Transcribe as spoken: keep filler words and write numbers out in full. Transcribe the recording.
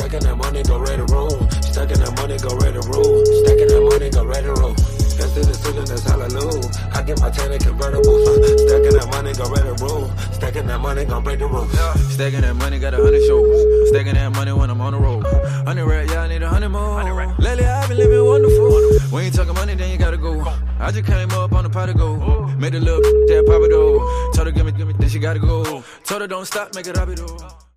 Stacking that money, go ready to roll. Stacking that money, go ready to roll. Stacking that money, go ready to roll. That's the decision, that's hallelujah. I get my ten in convertibles. Stacking that money, go ready to roll. Stacking that money, gon' break the rules. Yeah. Stacking that money, got a hundred shows. Stacking that money when I'm on the road. Hundred rap, yeah, I need a hundred more. Lately I've been living wonderful. wonderful. When you talking money, then you gotta go. I just came up on the pot to go. Made a little that pop it though. Told her give me, give me, then she gotta go. Told her don't stop, make it happy though.